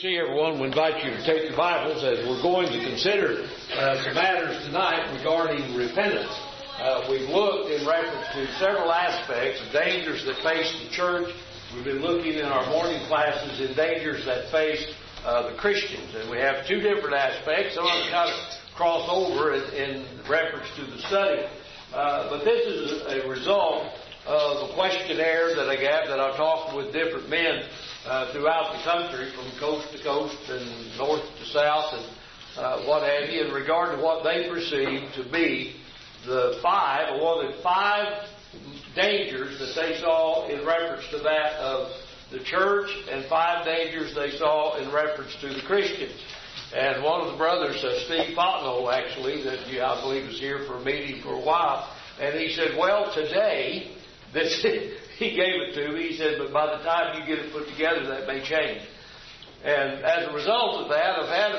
see everyone. We invite you to take your Bibles as we're going to consider some matters tonight regarding repentance. We've looked in reference to several aspects of dangers that face the church. We've been looking in our morning classes in dangers that face the Christians. And we have two different aspects. Some of them kind of cross over in reference to the study. But this is a result of a questionnaire that I got that I've talked with different men throughout the country, from coast to coast and north to south and what have you, in regard to what they perceive to be the five dangers that they saw in reference to that of the church, and five dangers they saw in reference to the Christians. And one of the brothers, Steve Fontenot, actually, that I believe was here for a meeting for a while, and he said, well, today, he gave it to me. He said, but by the time you get it put together, that may change. And as a result of that, I've had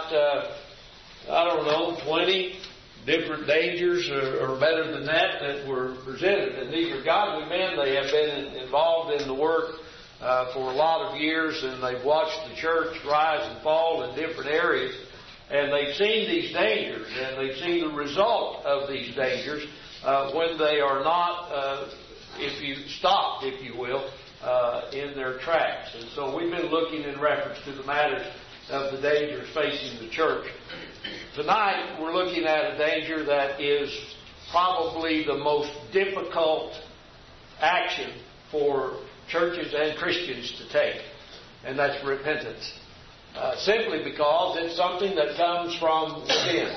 about, 20 different dangers, or better than that were presented. And these are godly men. They have been involved in the work for a lot of years, and they've watched the church rise and fall in different areas. And they've seen these dangers, and they've seen the result of these dangers when they are not... if you will, in their tracks. And so we've been looking in reference to the matters of the dangers facing the church. Tonight, we're looking at a danger that is probably the most difficult action for churches and Christians to take, and that's repentance. Simply because it's something that comes from within.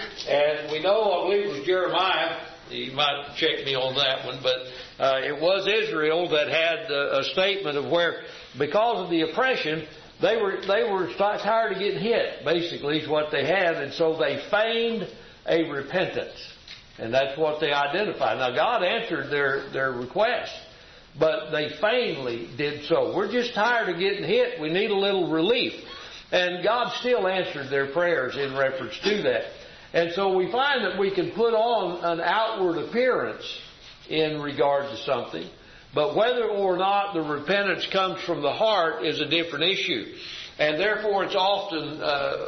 And we know, I believe it was Jeremiah, you might check me on that one, but it was Israel that had a statement of where, because of the oppression, they were tired of getting hit, basically, is what they had, and so they feigned a repentance. And that's what they identified. Now, God answered their request, but they feignedly did so. We're just tired of getting hit. We need a little relief. And God still answered their prayers in reference to that. And so we find that we can put on an outward appearance in regard to something, but whether or not the repentance comes from the heart is a different issue. And therefore it's often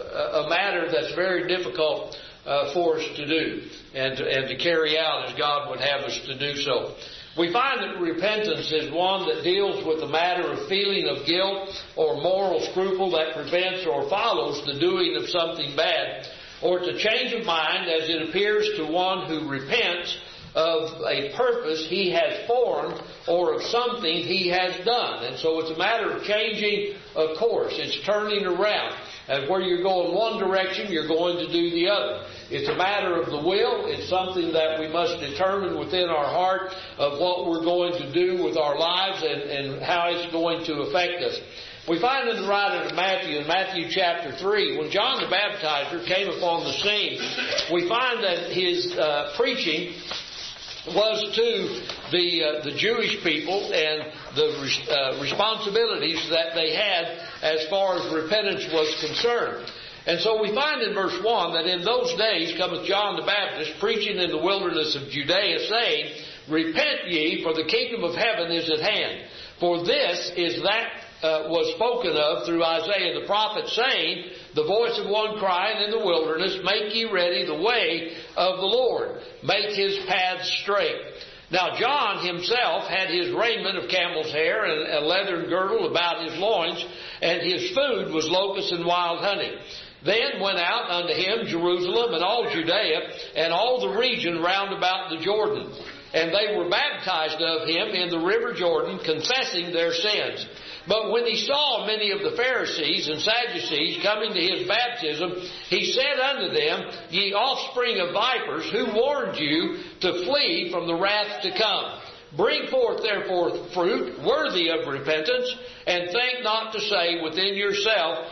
a matter that's very difficult for us to do and to carry out as God would have us to do so. We find that repentance is one that deals with the matter of feeling of guilt or moral scruple that prevents or follows the doing of something bad, or to change of mind as it appears to one who repents of a purpose he has formed or of something he has done. And so it's a matter of changing a course. It's turning around. And where you're going one direction, you're going to do the other. It's a matter of the will. It's something that we must determine within our heart of what we're going to do with our lives and how it's going to affect us. We find in the writing of Matthew, in Matthew chapter 3, when John the Baptizer came upon the scene, we find that his preaching was to the Jewish people and the responsibilities that they had as far as repentance was concerned. And so we find in verse 1 that in those days cometh John the Baptist preaching in the wilderness of Judea, saying, Repent ye, for the kingdom of heaven is at hand. For this is that was spoken of through Isaiah the prophet, saying, The voice of one crying in the wilderness, Make ye ready the way of the Lord, make his paths straight. Now John himself had his raiment of camel's hair and a leathern girdle about his loins, and his food was locusts and wild honey. Then went out unto him Jerusalem and all Judea and all the region round about the Jordan. And they were baptized of him in the river Jordan, confessing their sins. But when he saw many of the Pharisees and Sadducees coming to his baptism, he said unto them, Ye offspring of vipers, who warned you to flee from the wrath to come? Bring forth therefore fruit worthy of repentance, and think not to say within yourself,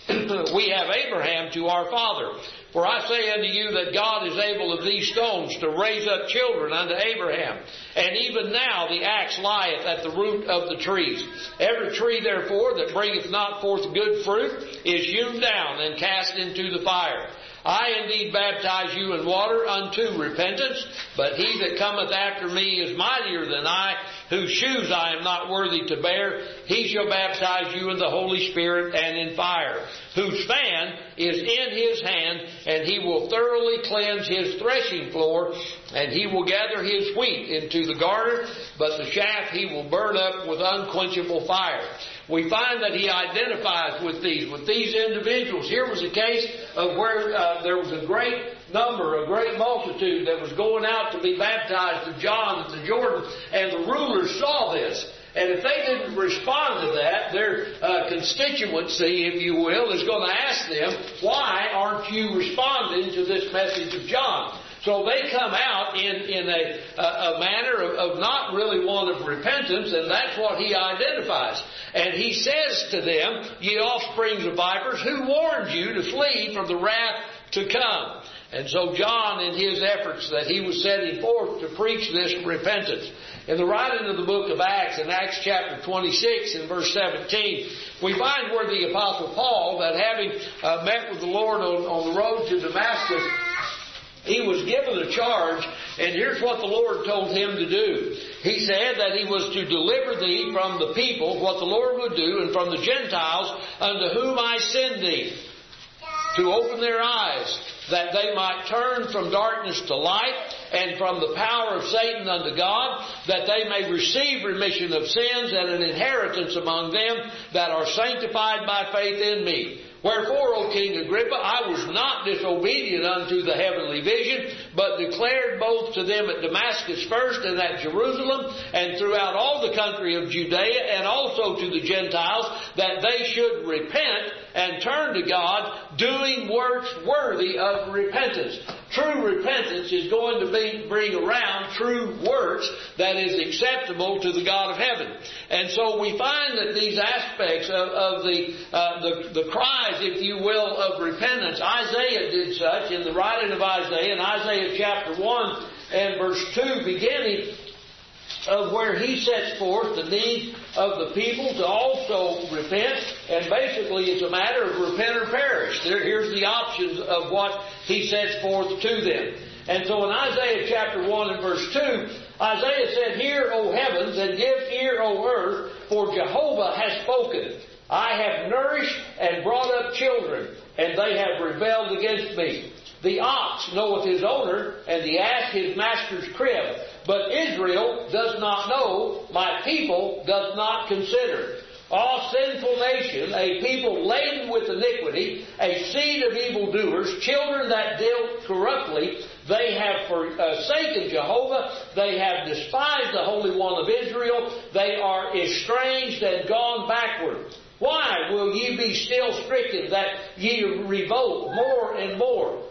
We have Abraham to our father. For I say unto you that God is able of these stones to raise up children unto Abraham. And even now the axe lieth at the root of the trees. Every tree therefore that bringeth not forth good fruit is hewn down and cast into the fire. I indeed baptize you in water unto repentance, but he that cometh after me is mightier than I, whose shoes I am not worthy to bear. He shall baptize you in the Holy Spirit and in fire, whose fan is in his hand, and he will thoroughly cleanse his threshing floor, and he will gather his wheat into the garner, but the chaff he will burn up with unquenchable fire. We find that he identifies with these individuals. Here was a case of where there was a great number, a great multitude that was going out to be baptized of John at the Jordan, and the rulers saw this. And if they didn't respond to that, their constituency, if you will, is going to ask them, why aren't you responding to this message of John? So they come out in a manner of not really one of repentance, and that's what he identifies. And he says to them, ye offsprings of vipers, who warned you to flee from the wrath to come? And so John, in his efforts that he was setting forth to preach this repentance, in the writing of the book of Acts, in Acts chapter 26 and verse 17, we find where the Apostle Paul, that having met with the Lord on the road to Damascus, he was given a charge, and here's what the Lord told him to do. He said that he was to deliver thee from the people, what the Lord would do, and from the Gentiles unto whom I send thee, to open their eyes, that they might turn from darkness to light, and from the power of Satan unto God, that they may receive remission of sins and an inheritance among them that are sanctified by faith in me. Wherefore, O King Agrippa, I was not disobedient unto the heavenly vision, but declared both to them at Damascus first and at Jerusalem, and throughout all the country of Judea, and also to the Gentiles, that they should repent and turn to God, doing works worthy of repentance. True repentance is going to bring around true works that is acceptable to the God of heaven. And so we find that these aspects of the cries, if you will, of repentance, Isaiah did such in the writing of Isaiah, in Isaiah chapter 1 and verse 2 beginning, of where he sets forth the need of the people to also repent, and basically it's a matter of repent or perish. Here's the options of what he sets forth to them. And so in Isaiah chapter 1 and verse 2, Isaiah said, Hear, O heavens, and give ear, O earth, for Jehovah has spoken. I have nourished and brought up children, and they have rebelled against me. The ox knoweth his owner, and the ass his master's crib. But Israel does not know, my people does not consider. All sinful nation, a people laden with iniquity, a seed of evildoers, children that deal corruptly, they have forsaken Jehovah, they have despised the Holy One of Israel, they are estranged and gone backward. Why will ye be still stricken, that ye revolt more and more?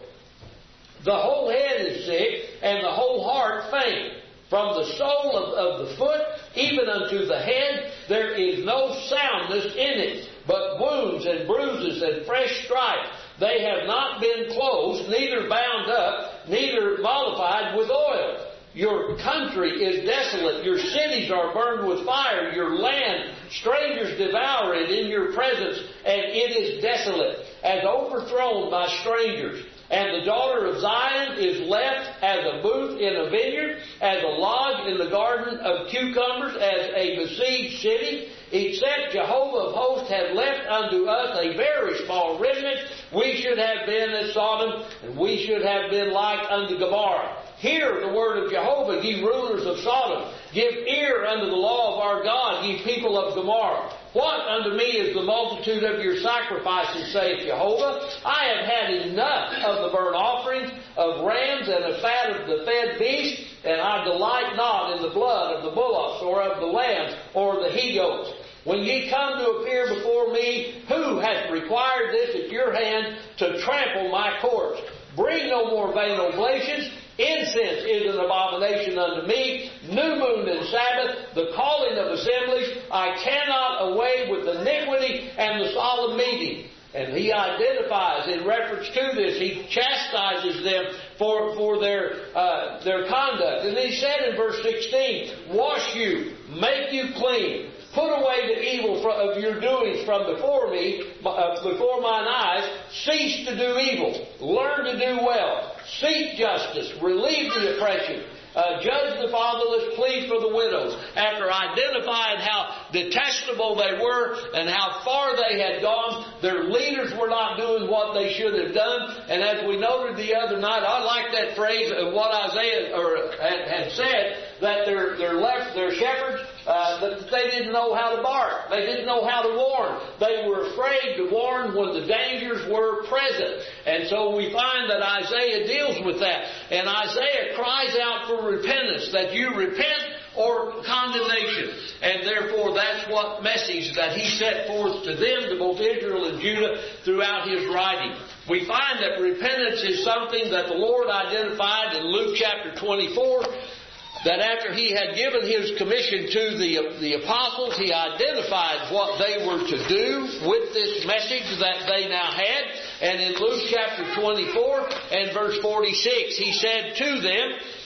The whole head is sick, and the whole heart faint. From the sole of the foot even unto the head, there is no soundness in it, but wounds and bruises and fresh stripe. They have not been closed, neither bound up, neither mollified with oil. Your country is desolate. Your cities are burned with fire. Your land, strangers devour it in your presence, and it is desolate, as overthrown by strangers. And the daughter of Zion is left as a booth in a vineyard, as a lodge in the garden of cucumbers, as a besieged city. Except Jehovah of hosts had left unto us a very small remnant, we should have been as Sodom, and we should have been like unto Gomorrah. Hear the word of Jehovah, ye rulers of Sodom. Give ear unto the law of our God, ye people of Gomorrah. What unto me is the multitude of your sacrifices, saith Jehovah? I have had enough of the burnt offerings, of rams, and the fat of the fed beasts, and I delight not in the blood of the bullocks, or of the lambs, or the he-goats. When ye come to appear before me, who hath required this at your hand to trample my courts? Bring no more vain oblations. Incense is an abomination unto me. New moon and Sabbath, the calling of assemblies. I cannot away with iniquity and the solemn meeting. And he identifies in reference to this. He chastises them for their conduct. And he said in verse 16, Wash you, make you clean. Put away the evil of your doings from before me, before mine eyes. Cease to do evil. Learn to do well. Seek justice. Relieve the oppression. judge the fatherless, plead for the widows. After identifying how detestable they were and how far they had gone, their leaders were not doing what they should have done. And as we noted the other night, I like that phrase of what Isaiah had said, that their shepherds, that they didn't know how to bark. They didn't know how to warn. They were afraid to warn when the dangers were present. And so we find that Isaiah deals with that. And Isaiah cries out for repentance, that you repent or condemnation. And therefore that's what message that he set forth to them, to both Israel and Judah, throughout his writing. We find that repentance is something that the Lord identified in Luke chapter 24, that after he had given his commission to the apostles, he identified what they were to do with this message that they now had. And in Luke chapter 24 and verse 46, he said to them,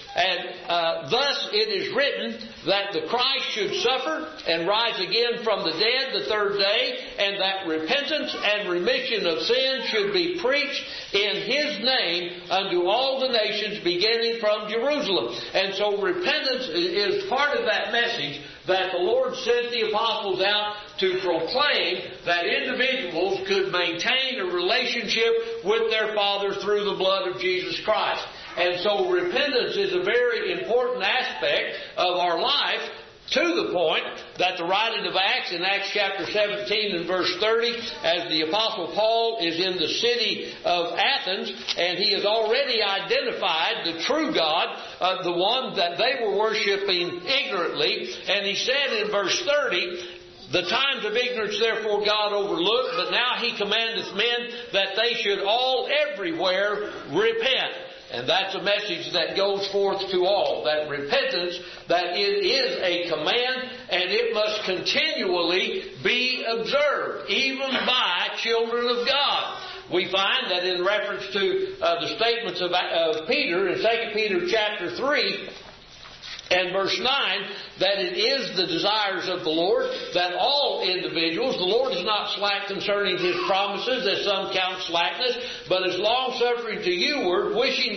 and thus it is written that the Christ should suffer and rise again from the dead the third day, and that repentance and remission of sin should be preached in His name unto all the nations, beginning from Jerusalem. And so repentance is part of that message that the Lord sent the apostles out to proclaim, that individuals could maintain a relationship with their Father through the blood of Jesus Christ. And so repentance is a very important aspect of our life, to the point that the writing of Acts, in Acts chapter 17 and verse 30, as the Apostle Paul is in the city of Athens, and he has already identified the true God, the one that they were worshiping ignorantly, and he said in verse 30, the times of ignorance therefore God overlooked, but now He commandeth men that they should all everywhere repent. And that's a message that goes forth to all, that repentance, that it is a command, and it must continually be observed, even by children of God. We find that in reference to the statements of Peter in 2 Peter chapter 3, and verse 9, that it is the desires of the Lord that all individuals, the Lord is not slack concerning His promises, as some count slackness, but is long-suffering to youward,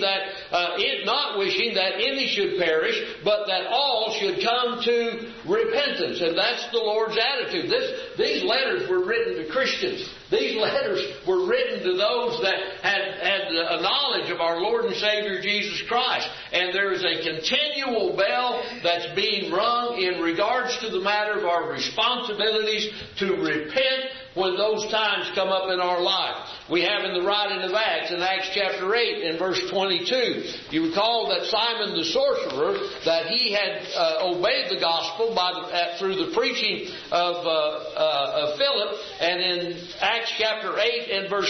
not wishing that any should perish, but that all should come to repentance. And that's the Lord's attitude. These letters were written to Christians. These letters were written to those that had a knowledge of our Lord and Savior Jesus Christ. And there is a continual bell that's being rung in regards to the matter of our responsibilities to repent when those times come up in our life. We have in the writing of Acts, in Acts chapter 8 and verse 22, you recall that Simon the sorcerer, that he had obeyed the gospel through the preaching of Philip, and in Acts chapter 8 and verse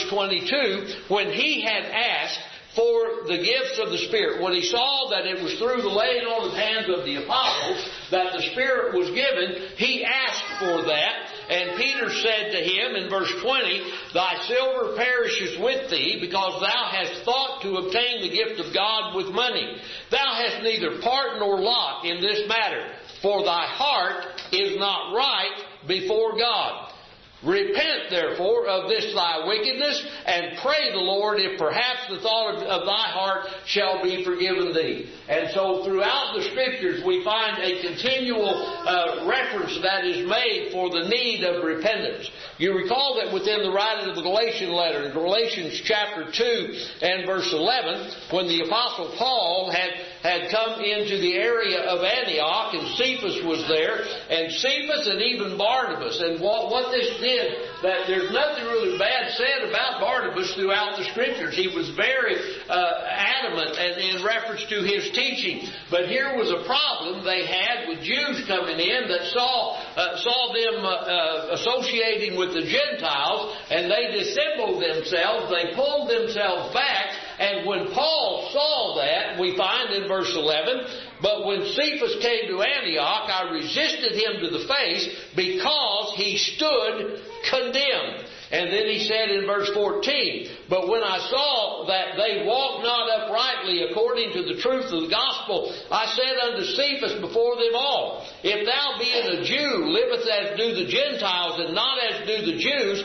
22, when he had asked for the gifts of the Spirit, when he saw that it was through the laying on of hands of the apostles that the Spirit was given, he asked for that. And Peter said to him in verse 20, thy silver perishes with thee, because thou hast thought to obtain the gift of God with money. Thou hast neither part nor lot in this matter, for thy heart is not right before God. Repent, therefore, of this thy wickedness, and pray the Lord, if perhaps the thought of thy heart shall be forgiven thee. And so throughout the Scriptures we find a continual reference that is made for the need of repentance. You recall that within the writing of the Galatian letter, in Galatians chapter 2 and verse 11, when the Apostle Paul had come into the area of Antioch, and Cephas was there, and Cephas and even Barnabas. And what this did, that there's nothing really bad said about Barnabas throughout the Scriptures. He was very adamant in reference to his teaching. But here was a problem they had with Jews coming in that saw them associating with the Gentiles, and they dissembled themselves, they pulled themselves back. And when Paul saw that, we find in verse 11, but when Cephas came to Antioch, I resisted him to the face, because he stood condemned. And then he said in verse 14, but when I saw that they walked not uprightly according to the truth of the gospel, I said unto Cephas before them all, if thou being a Jew livest as do the Gentiles, and not as do the Jews, how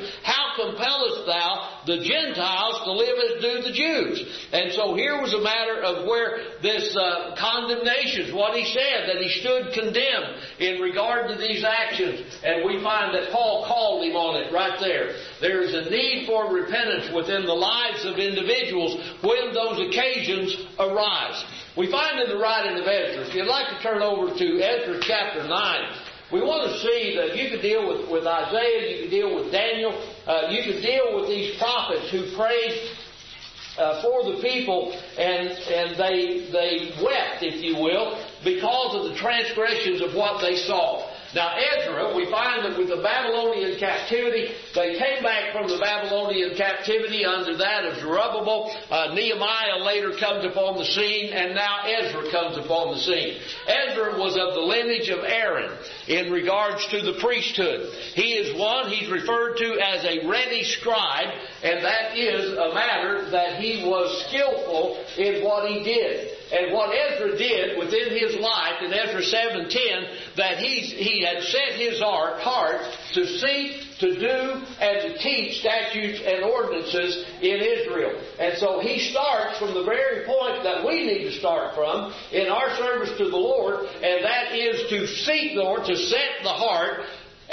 how compellest thou the Gentiles to live as do the Jews? And so here was a matter of where this condemnation, what he said, that he stood condemned in regard to these actions. And we find that Paul called him on it right there. There is a need for repentance within the lives of individuals when those occasions arise. We find in the writing of Ezra, if you'd like to turn over to Ezra chapter 9, we want to see that you could deal with Isaiah, you could deal with Daniel, you could deal with these prophets who prayed for the people, and they wept, if you will, because of the transgressions of what they saw. Now Ezra, we find that with the Babylonian captivity, they came back from the Babylonian captivity under that of Zerubbabel. Nehemiah later comes upon the scene, and now Ezra comes upon the scene. Ezra was of the lineage of Aaron in regards to the priesthood. He is one, he's referred to as a ready scribe, and that is a matter that he was skillful in what he did. And what Ezra did within his life in Ezra 7:10, that he had set his heart to seek, to do, and to teach statutes and ordinances in Israel. And so he starts from the very point that we need to start from in our service to the Lord, and that is to seek the Lord, to set the heart,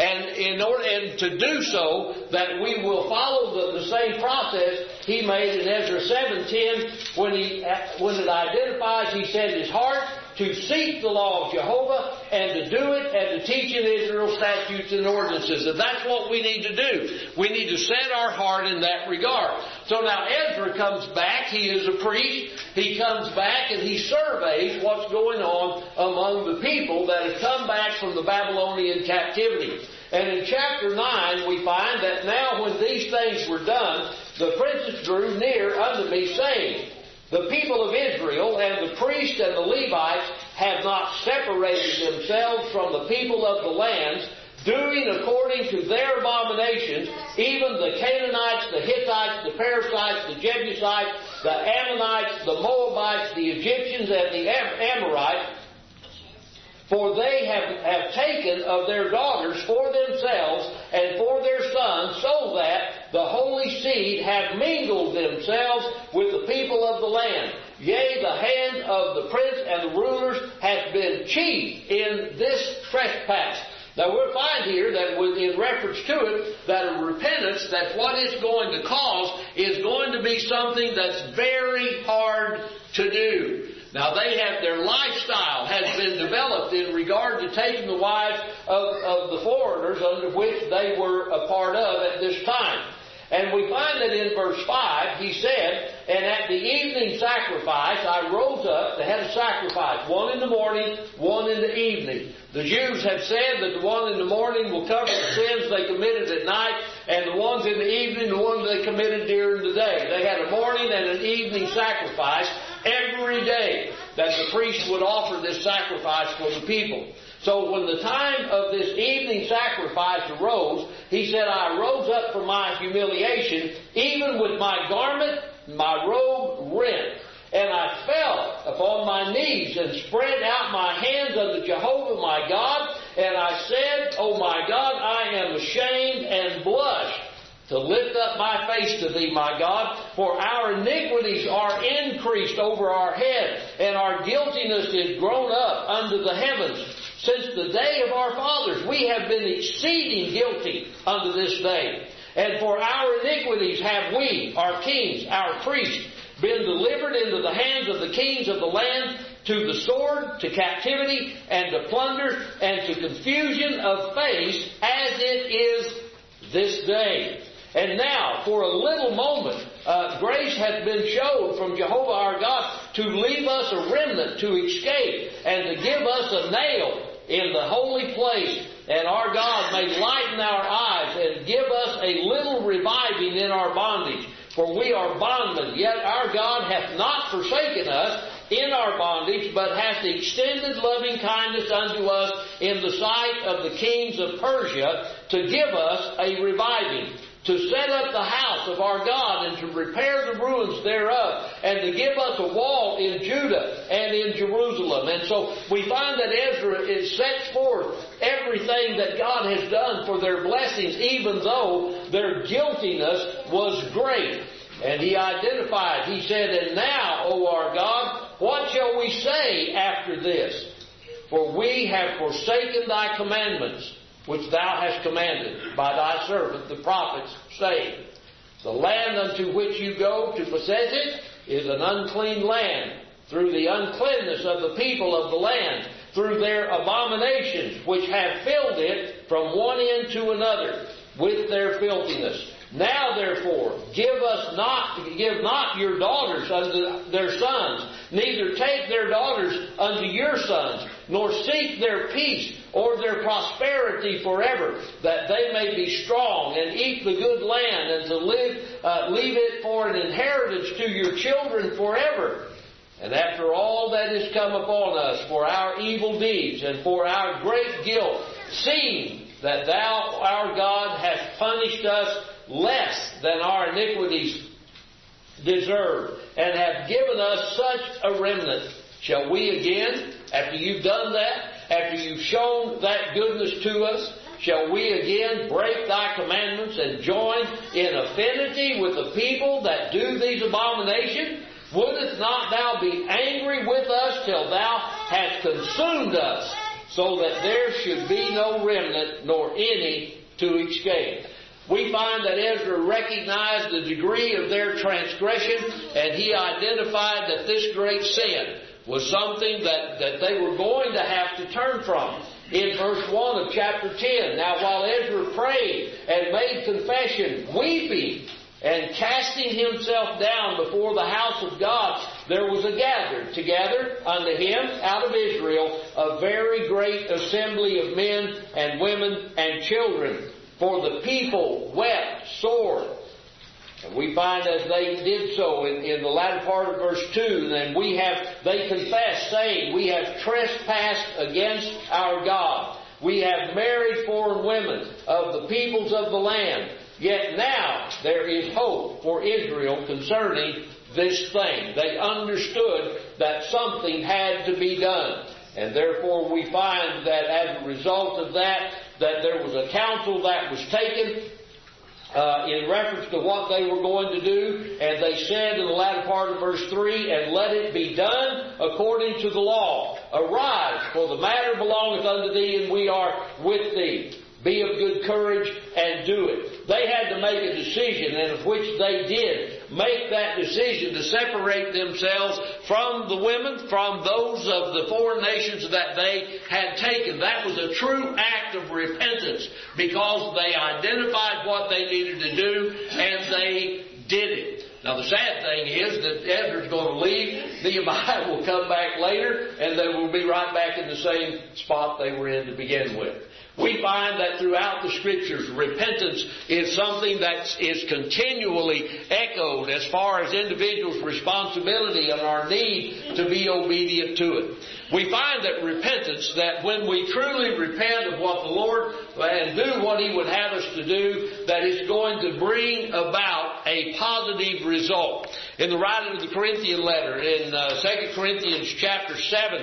and to do so, that we will follow the same process he made in Ezra 7:10 when it identifies, he set his heart to seek the law of Jehovah and to do it and to teach in Israel statutes and ordinances. And that's what we need to do. We need to set our heart in that regard. So now Ezra comes back. He is a priest. He comes back and he surveys what's going on among the people that have come back from the Babylonian captivity. And in chapter 9 we find that now when these things were done, the princes drew near unto me, saying, the people of Israel and the priests and the Levites have not separated themselves from the people of the lands, doing according to their abominations, even the Canaanites, the Hittites, the Perizzites, the Jebusites, the Ammonites, the Moabites, the Egyptians, and the Amorites. For they have taken of their daughters for themselves and for their sons, so that the holy seed have mingled themselves with the people of the land. Yea, the hand of the prince and the rulers hath been chief in this trespass. Now we'll find here that in reference to it, that a repentance, that what it's going to cause is going to be something that's very hard to do. Now their lifestyle has been developed in regard to taking the wives of the foreigners under which they were a part of at this time. And we find that in verse 5, he said, and at the evening sacrifice I rose up. They had a sacrifice, one in the morning, one in the evening. The Jews have said that the one in the morning will cover the sins they committed at night, and the ones in the evening, the ones they committed during the day. They had a morning and an evening sacrifice every day that the priest would offer this sacrifice for the people. So when the time of this evening sacrifice arose, he said, I rose up from my humiliation, even with my garment, my robe rent. And I fell upon my knees and spread out my hands unto Jehovah my God. And I said, O my God, I am ashamed and blushed to lift up my face to thee, my God, for our iniquities are increased over our head, and our guiltiness is grown up unto the heavens. Since the day of our fathers, we have been exceeding guilty unto this day. And for our iniquities have we, our kings, our priests, been delivered into the hands of the kings of the land, to the sword, to captivity, and to plunder, and to confusion of face, as it is this day. And now, for a little moment, grace hath been showed from Jehovah our God to leave us a remnant to escape, and to give us a nail in the holy place. And our God may lighten our eyes and give us a little reviving in our bondage. For we are bondmen, yet our God hath not forsaken us in our bondage, but hath extended loving kindness unto us in the sight of the kings of Persia, to give us a reviving, to set up the house of our God and to repair the ruins thereof, and to give us a wall in Judah and in Jerusalem. And so we find that Ezra sets forth everything that God has done for their blessings, even though their guiltiness was great. And he identified, he said, "And now, O our God, what shall we say after this? For we have forsaken thy commandments, which thou hast commanded by thy servant the prophets, saying, The land unto which you go to possess it is an unclean land, through the uncleanness of the people of the land, through their abominations, which have filled it from one end to another, with their filthiness. Now therefore, give not your daughters unto their sons, neither take their daughters unto your sons, nor seek their peace or their prosperity forever, that they may be strong and eat the good land, and to leave it for an inheritance to your children forever. And after all that is come upon us for our evil deeds and for our great guilt, seeing that thou, our God, hast punished us less than our iniquities deserve, and have given us such a remnant, shall we again, after you've done that, after you've shown that goodness to us, shall we again break thy commandments and join in affinity with the people that do these abominations? Wouldst not thou be angry with us till thou hast consumed us, so that there should be no remnant nor any to escape? We find that Ezra recognized the degree of their transgression, and he identified that this great sin was something that they were going to have to turn from. In verse 1 of chapter 10, now while Ezra prayed and made confession, weeping and casting himself down before the house of God, there was gathered together unto him out of Israel a very great assembly of men and women and children. For the people wept sore. And we find as they did so in the latter part of verse 2, then they confessed, saying, We have trespassed against our God. We have married foreign women of the peoples of the land. Yet now there is hope for Israel concerning this thing. They understood that something had to be done. And therefore we find that as a result of that there was a counsel that was taken in reference to what they were going to do. And they said in the latter part of verse 3, And let it be done according to the law. Arise, for the matter belongeth unto thee, and we are with thee. Be of good courage and do it. They had to make a decision, and of which they did make that decision to separate themselves from the women, from those of the foreign nations that they had taken. That was a true act of repentance, because they identified what they needed to do, and they did it. Now the sad thing is that Ezra's going to leave. Nehemiah will come back later, and they will be right back in the same spot they were in to begin with. We find that throughout the Scriptures, repentance is something that is continually echoed as far as individuals' responsibility and our need to be obedient to it. We find that repentance, that when we truly repent of what the Lord and do what He would have us to do, that it's going to bring about a positive result. In the writing of the Corinthian letter, in 2 Corinthians chapter 7,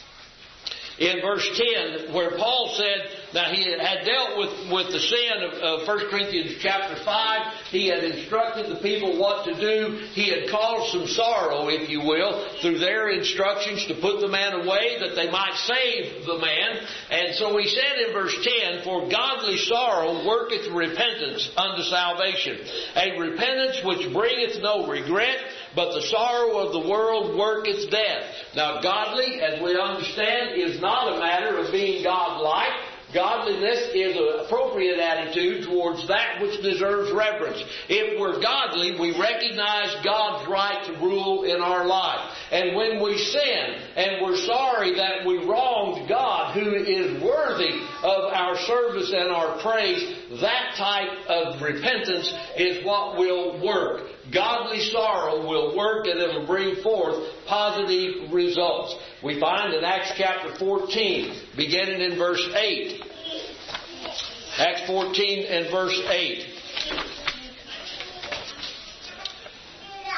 in verse 10, where Paul said, now he had dealt with the sin of 1 Corinthians chapter 5. He had instructed the people what to do. He had caused some sorrow, if you will, through their instructions to put the man away that they might save the man. And so he said in verse 10, For godly sorrow worketh repentance unto salvation, a repentance which bringeth no regret, but the sorrow of the world worketh death. Now godly, as we understand, is not a matter of being godlike. Godliness is an appropriate attitude towards that which deserves reverence. If we're godly, we recognize God's right to rule in our life. And when we sin and we're sorry that we wronged God, who is worthy of our service and our praise, that type of repentance is what will work. Godly sorrow will work, and it will bring forth positive results. We find in Acts chapter 14, beginning in verse 8. Acts 14 and verse 8.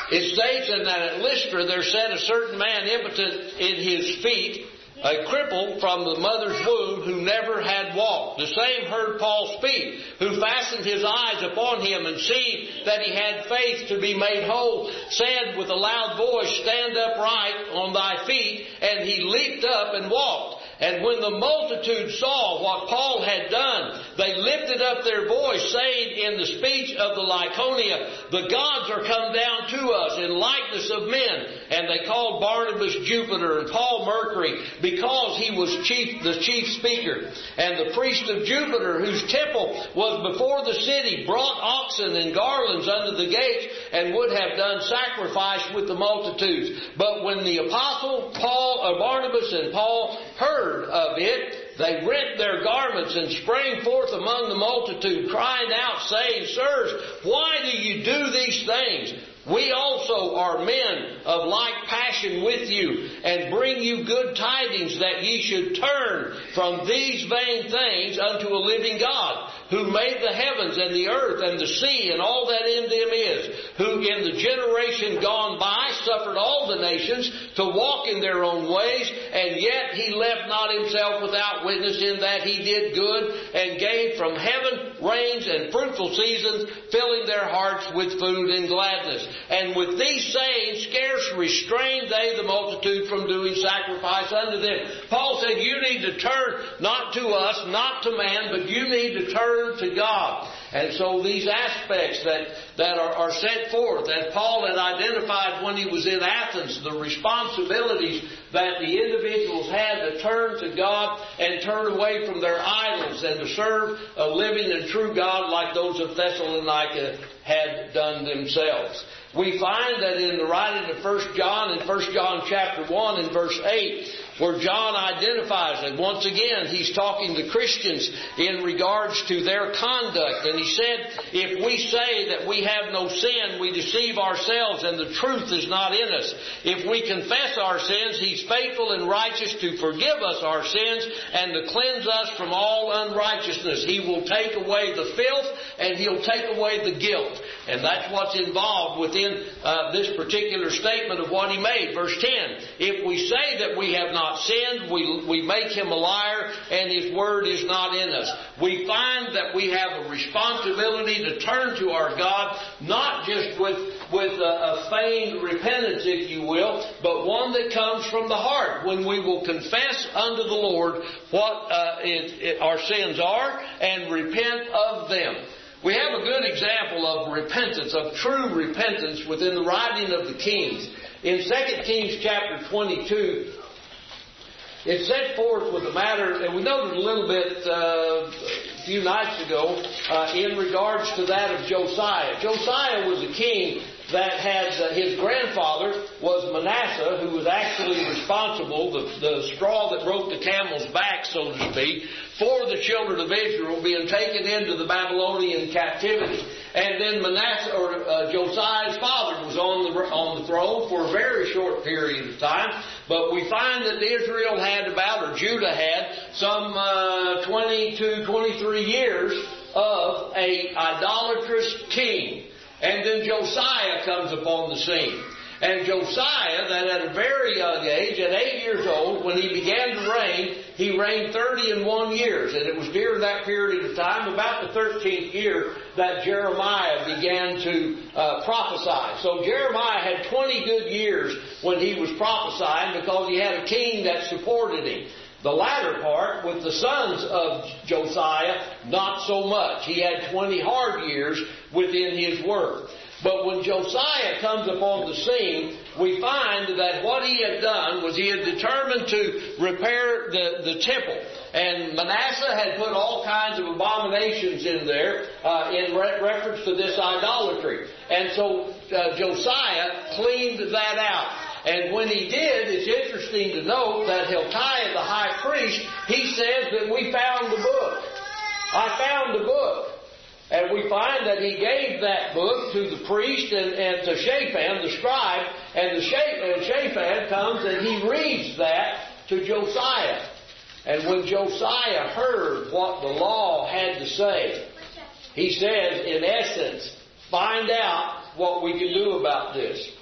It states that at Lystra there sat a certain man impotent in his feet, a cripple from the mother's womb, who never had walked. The same heard Paul speak, who fastened his eyes upon him, and seeing that he had faith to be made whole, said with a loud voice, Stand upright on thy feet. And he leaped up and walked. And when the multitude saw what Paul had done, they lifted up their voice, saying in the speech of the Lycaonia, The gods are come down to us in likeness of men. And they called Barnabas Jupiter and Paul Mercury, because he was the chief speaker. And the priest of Jupiter, whose temple was before the city, brought oxen and garlands unto the gates, and would have done sacrifice with the multitudes. But when the apostle Barnabas and Paul heard of it, they rent their garments and sprang forth among the multitude, crying out, saying, Sirs, why do you do these things? We also are men of like passion with you, and bring you good tidings that ye should turn from these vain things unto a living God, who made the heavens and the earth and the sea and all that in them is, who in the generation gone by suffered all the nations to walk in their own ways, and yet he left not himself without witness, in that he did good and gave from heaven rains and fruitful seasons, filling their hearts with food and gladness. And with these sayings scarce restrained they the multitude from doing sacrifice unto them. Paul said, you need to turn not to us, not to man, but you need to turn to God. And so these aspects that are set forth, that Paul had identified when he was in Athens, the responsibilities that the individuals had to turn to God and turn away from their idols and to serve a living and true God like those of Thessalonica had done themselves. We find that in the writing of 1 John, in 1 John chapter 1 and verse 8, where John identifies it. Once again, he's talking to Christians in regards to their conduct. And he said, if we say that we have no sin, we deceive ourselves, and the truth is not in us. If we confess our sins, he's faithful and righteous to forgive us our sins and to cleanse us from all unrighteousness. He will take away the filth, and he'll take away the guilt. And that's what's involved within this particular statement of what he made. Verse 10, if we say that we have not sinned, we make him a liar, and his word is not in us. We find that we have a responsibility to turn to our God, not just with a feigned repentance, if you will, but one that comes from the heart, when we will confess unto the Lord what our sins are and repent of them. We have a good example of repentance, of true repentance, within the writing of the Kings. In 2 Kings chapter 22, it's set forth with the matter, and we noted a little bit a few nights ago in regards to that of Josiah. Josiah was a king that had, his grandfather was Manasseh, who was actually responsible, the straw that broke the camel's back, so to speak, for the children of Israel being taken into the Babylonian captivity. And then Josiah's father was on the throne for a very short period of time. But we find that Israel had Judah had some 22, 23 years of a idolatrous king. And then Josiah comes upon the scene. And Josiah, that at a very young age, at 8 years old, when he began to reign, he reigned 31 years. And it was during that period of time, about the 13th year, that Jeremiah began to prophesy. So Jeremiah had 20 good years when he was prophesying, because he had a king that supported him. The latter part, with the sons of Josiah, not so much. He had 20 hard years within his work. But when Josiah comes upon the scene, we find that what he had done was he had determined to repair the temple. And Manasseh had put all kinds of abominations in there in reference to this idolatry. And so Josiah cleaned that out. And when he did, it's interesting to note that Hilkiah, the high priest, he says that we found the book. I found the book. And we find that he gave that book to the priest and to Shaphan, the scribe. And Shaphan comes and he reads that to Josiah. And when Josiah heard what the law had to say, he says, in essence, find out what we can do about this.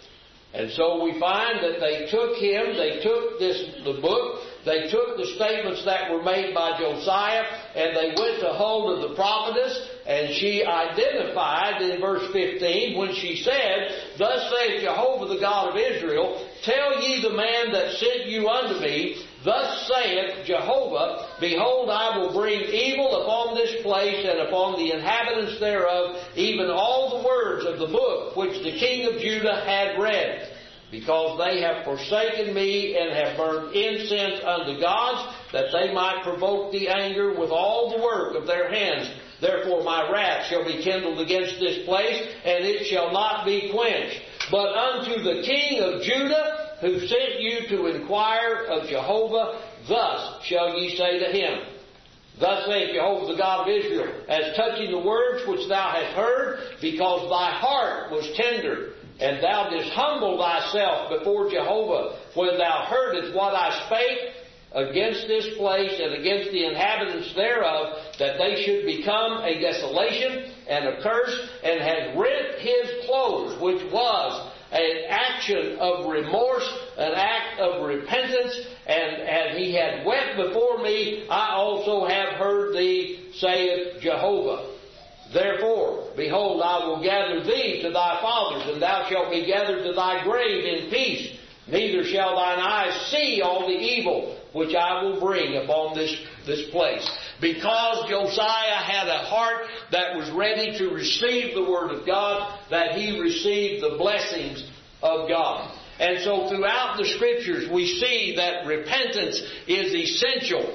And so we find that they took him, they took the book, they took the statements that were made by Josiah, and they went to hold of the prophetess, and she identified in verse 15 when she said, "Thus saith Jehovah the God of Israel, tell ye the man that sent you unto me, Thus saith Jehovah, Behold, I will bring evil upon this place and upon the inhabitants thereof, even all the words of the book which the king of Judah had read. Because they have forsaken me and have burned incense unto gods, that they might provoke the anger with all the work of their hands. Therefore my wrath shall be kindled against this place, and it shall not be quenched. But unto the king of Judah, who sent you to inquire of Jehovah, thus shall ye say to him, Thus saith Jehovah the God of Israel, as touching the words which thou hast heard, because thy heart was tender, and thou didst humble thyself before Jehovah, when thou heardest what I spake against this place and against the inhabitants thereof, that they should become a desolation and a curse, and had rent his clothes, which was an action of remorse, an act of repentance, and he had wept before me, I also have heard thee, saith Jehovah. Therefore, behold, I will gather thee to thy fathers, and thou shalt be gathered to thy grave in peace. Neither shall thine eyes see all the evil which I will bring upon this place. Because Josiah had a heart that was ready to receive the Word of God, that he received the blessings of God. And so throughout the Scriptures we see that repentance is essential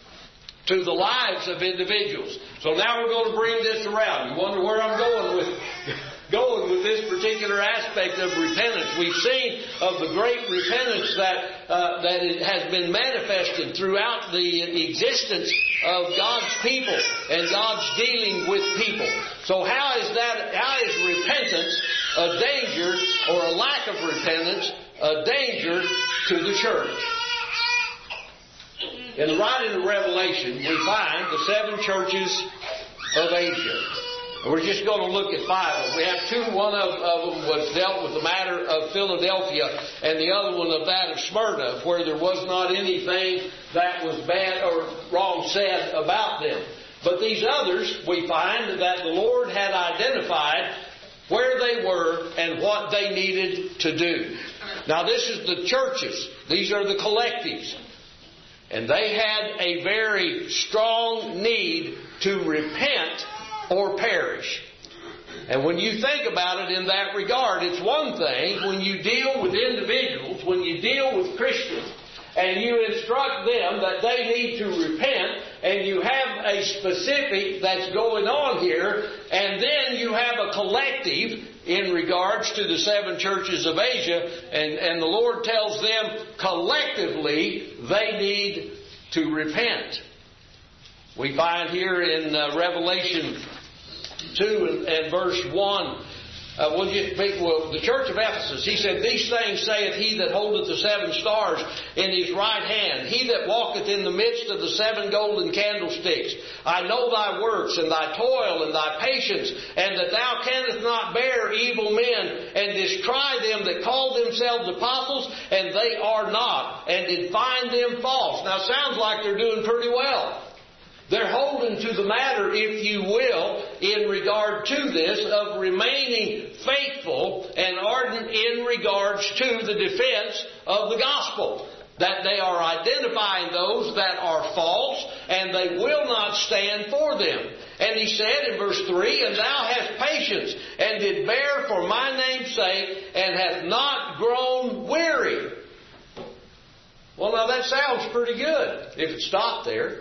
to the lives of individuals. So now we're going to bring this around. You wonder where I'm going with this particular aspect of repentance. We've seen of the great repentance that it has been manifested throughout the existence of God's people and God's dealing with people. So how is repentance a danger, or a lack of repentance, a danger to the church? In the writing of Revelation, we find the 7 churches of Asia. We're just going to look at 5 of them. We have 2. One of them was dealt with the matter of Philadelphia, and the other one of that of Smyrna, where there was not anything that was bad or wrong said about them. But these others, we find that the Lord had identified where they were and what they needed to do. Now this is the churches. These are the collectives. And they had a very strong need to repent or perish. And when you think about it in that regard, it's one thing when you deal with individuals, when you deal with Christians, and you instruct them that they need to repent, and you have a specific that's going on here, and then you have a collective in regards to the 7 churches of Asia, and the Lord tells them collectively they need to repent. We find here in Revelation 2 and verse 1, the church of Ephesus, he said, These things saith he that holdeth the 7 stars in his right hand, he that walketh in the midst of the 7 golden candlesticks. I know thy works, and thy toil, and thy patience, and that thou canst not bear evil men, and didst try them that call themselves apostles, and they are not, and did find them false. Now, sounds like they're doing pretty well. They're holding to the matter, if you will, in regard to this, of remaining faithful and ardent in regards to the defense of the gospel. That they are identifying those that are false, and they will not stand for them. And he said in verse 3, And thou hast patience, and did bear for my name's sake, and hast not grown weary. Well, now that sounds pretty good, if it stopped there.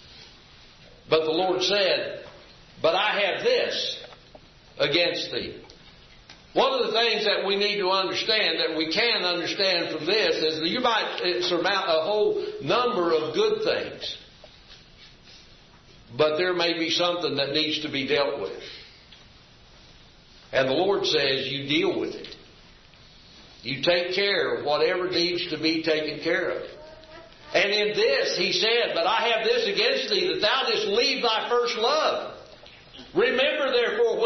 But the Lord said, But I have this against thee. One of the things that we need to understand, that we can understand from this, is that you might surmount a whole number of good things, but there may be something that needs to be dealt with. And the Lord says you deal with it. You take care of whatever needs to be taken care of. And in this, he said, But I have this against thee, that thou didst leave thy first love. Remember, therefore, when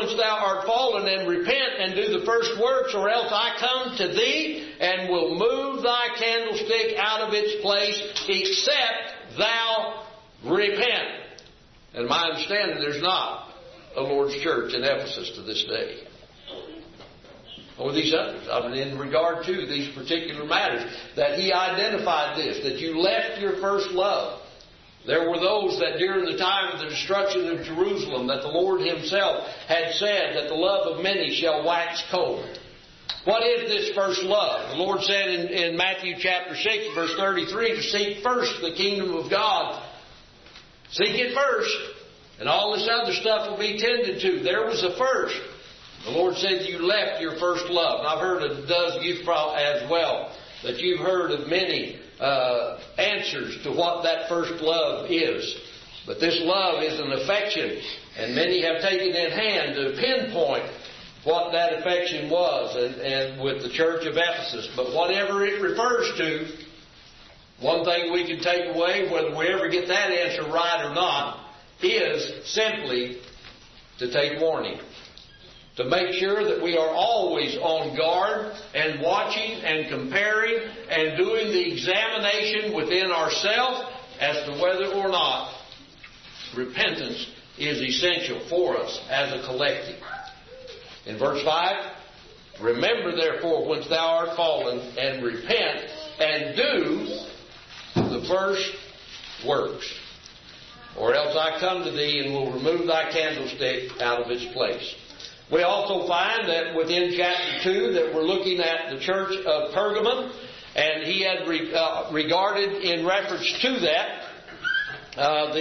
once thou art fallen, and repent and do the first works, or else I come to thee and will move thy candlestick out of its place, except thou repent. And my understanding, there's not a Lord's church in Ephesus to this day. Or these others. I mean, in regard to these particular matters, that he identified this, that you left your first love. There were those that during the time of the destruction of Jerusalem, that the Lord himself had said that the love of many shall wax cold. What is this first love? The Lord said in Matthew chapter 6, verse 33, to seek first the kingdom of God. Seek it first, and all this other stuff will be tended to. There was the first. The Lord said you left your first love. And I've heard of Doug youth as well, that you've heard of many answers to what that first love is. But this love is an affection, and many have taken in hand to pinpoint what that affection was, and with the church of Ephesus. But whatever it refers to, one thing we can take away, whether we ever get that answer right or not, is simply to take warning. To make sure that we are always on guard and watching and comparing and doing the examination within ourselves as to whether or not repentance is essential for us as a collective. In verse 5, remember therefore whence thou art fallen, and repent and do the first works, or else I come to thee and will remove thy candlestick out of its place. We also find that within chapter 2 that we're looking at the church of Pergamum, and he had regarded in reference to that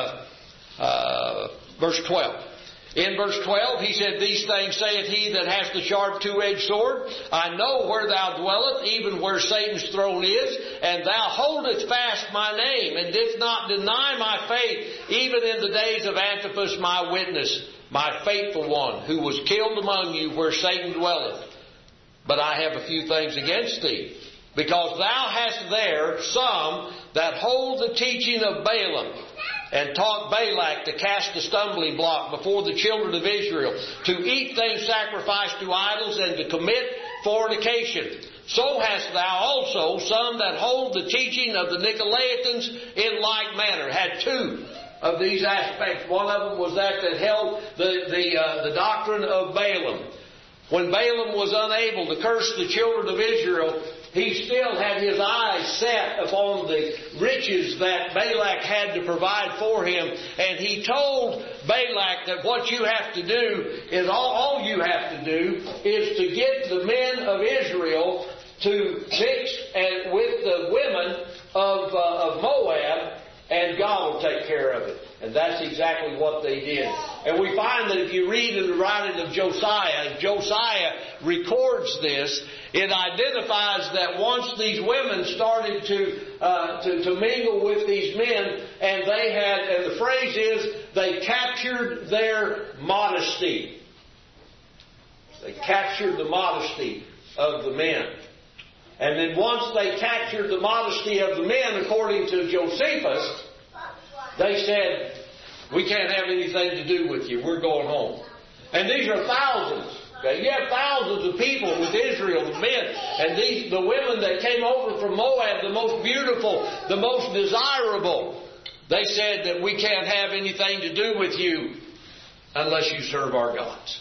verse 12. In verse 12 he said, These things saith he that hath the sharp two-edged sword. I know where thou dwellest, even where Satan's throne is, and thou holdest fast my name, and didst not deny my faith, even in the days of Antipas my witness, my faithful one, who was killed among you where Satan dwelleth. But I have a few things against thee, because thou hast there some that hold the teaching of Balaam, and taught Balak to cast a stumbling block before the children of Israel, to eat things sacrificed to idols, and to commit fornication. So hast thou also some that hold the teaching of the Nicolaitans in like manner. Had two of these aspects. One of them was that held the doctrine of Balaam. When Balaam was unable to curse the children of Israel, he still had his eyes set upon the riches that Balak had to provide for him. And he told Balak that what you have to do is, all you have to do is to get the men of Israel to mix with the women of Moab, and God will take care of it. And that's exactly what they did. And we find that if you read in the writing of Josiah records this, it identifies that once these women started to mingle with these men, and the phrase is, they captured their modesty. They captured the modesty of the men. And then once they captured the modesty of the men, according to Josephus, they said, we can't have anything to do with you. We're going home. And these are thousands. Okay? You have thousands of people with Israel, the men. And the women that came over from Moab, the most beautiful, the most desirable, they said that we can't have anything to do with you unless you serve our gods.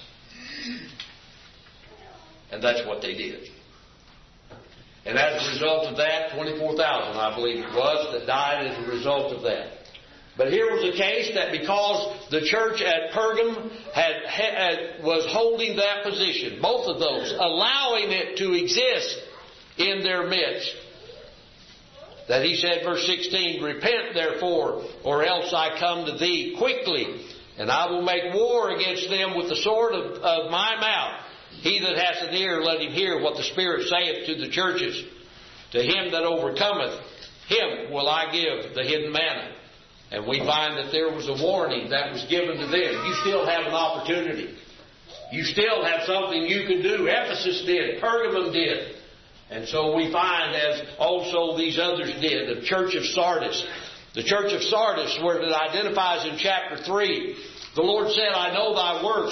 And that's what they did. And as a result of that, 24,000, I believe it was, that died as a result of that. But here was a case that because the church at Pergam was holding that position, both of those, allowing it to exist in their midst, that he said, verse 16, Repent therefore, or else I come to thee quickly, and I will make war against them with the sword of my mouth. He that hath an ear, let him hear what the Spirit saith to the churches. To him that overcometh, him will I give the hidden manna. And we find that there was a warning that was given to them. You still have an opportunity. You still have something you can do. Ephesus did. Pergamum did. And so we find, as also these others did, the church of Sardis. The church of Sardis, where it identifies in chapter 3, the Lord said, I know thy works,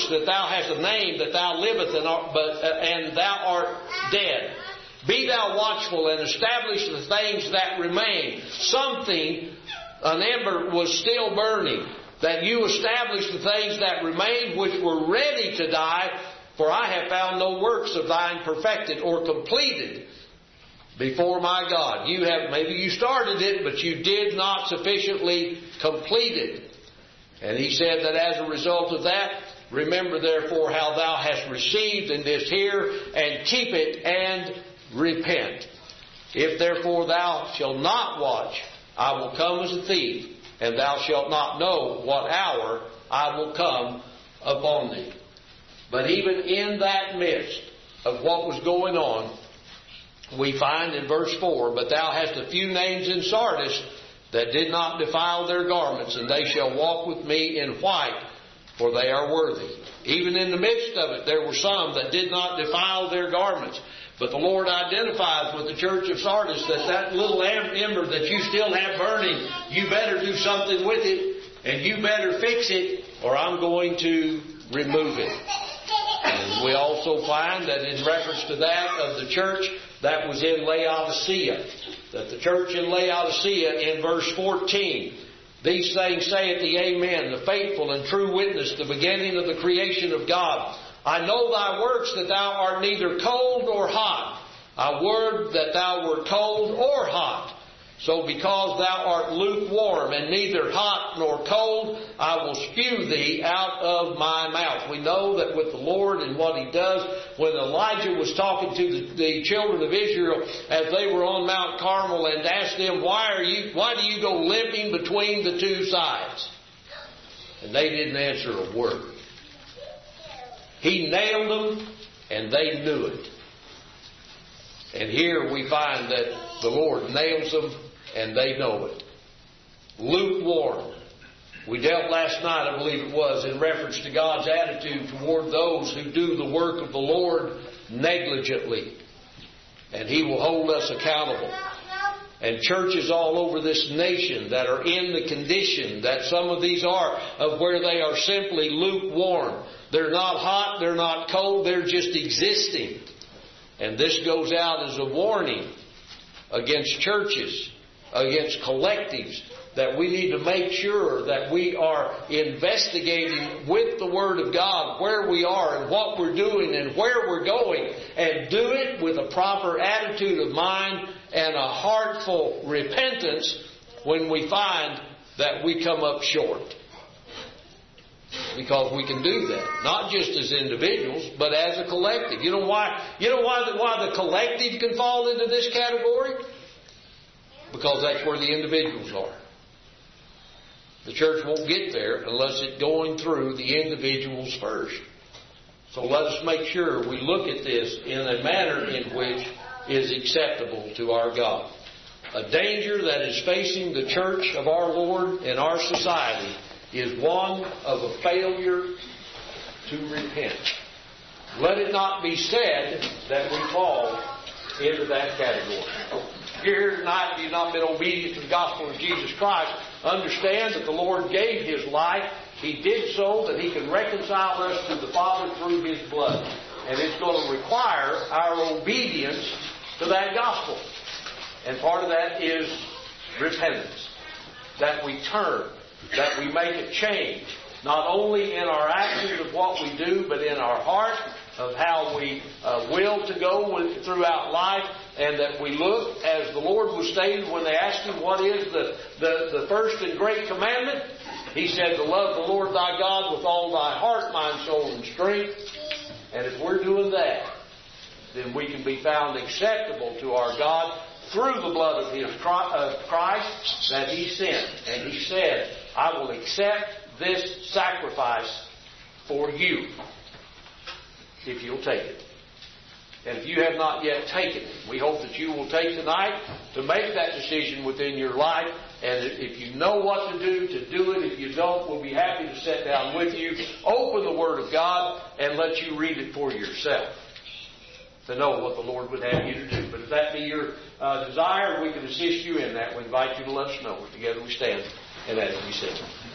works that thou hast a name, that thou livest, and thou art dead. Be thou watchful and establish the things that remain. Something, an ember was still burning, that you establish the things that remain which were ready to die, for I have found no works of thine perfected or completed before my God. Maybe you started it, but you did not sufficiently complete it. And he said that as a result of that, remember therefore how thou hast received in this here, and keep it and repent. If therefore thou shalt not watch, I will come as a thief, and thou shalt not know what hour I will come upon thee. But even in that midst of what was going on, we find in verse 4, but thou hast a few names in Sardis that did not defile their garments, and they shall walk with me in white, for they are worthy. Even in the midst of it, there were some that did not defile their garments. But the Lord identifies with the church of Sardis that little ember that you still have burning, you better do something with it, and you better fix it, or I'm going to remove it. And we also find that in reference to that of the church that was in Laodicea, that the church in Laodicea in verse 14, these things saith the Amen, the faithful and true witness, the beginning of the creation of God. I know thy works, that thou art neither cold nor hot. I would that thou wert cold or hot. So because thou art lukewarm and neither hot nor cold, I will spew thee out of my mouth. We know that with the Lord and what He does, when Elijah was talking to the children of Israel as they were on Mount Carmel and asked them, why do you go limping between the two sides? And they didn't answer a word. He nailed them, and they knew it. And here we find that the Lord nails them, and they know it. Lukewarm. We dealt last night, I believe it was, in reference to God's attitude toward those who do the work of the Lord negligently. And He will hold us accountable. And churches all over this nation that are in the condition that some of these are, of where they are simply lukewarm. They're not hot, they're not cold, they're just existing. And this goes out as a warning against churches, against collectives, that we need to make sure that we are investigating with the Word of God where we are and what we're doing and where we're going, and do it with a proper attitude of mind and a heartful repentance when we find that we come up short. Because we can do that, not just as individuals, but as a collective. You know why the collective can fall into this category? Because that's where the individuals are. The church won't get there unless it's going through the individuals first. So let us make sure we look at this in a manner in which is acceptable to our God. A danger that is facing the church of our Lord and our society is one of a failure to repent. Let it not be said that we fall into that category. If you're here tonight and you've not been obedient to the gospel of Jesus Christ, understand that the Lord gave His life. He did so that He can reconcile us to the Father through His blood. And it's going to require our obedience to that gospel. And part of that is repentance. That we turn. That we make a change. Not only in our actions of what we do, but in our heart of how we will to go throughout life. And that we look, as the Lord was stating when they asked Him what is the first and great commandment, He said to love the Lord thy God with all thy heart, mind, soul, and strength. And if we're doing that, then we can be found acceptable to our God through the blood of Christ that He sent. And He said, I will accept this sacrifice for you if you'll take it. And if you have not yet taken it, we hope that you will take tonight to make that decision within your life. And if you know what to do it. If you don't, we'll be happy to sit down with you, open the Word of God, and let you read it for yourself to know what the Lord would have you to do. But if that be your desire, we can assist you in that. We invite you to let us know. Together we stand and as we sing.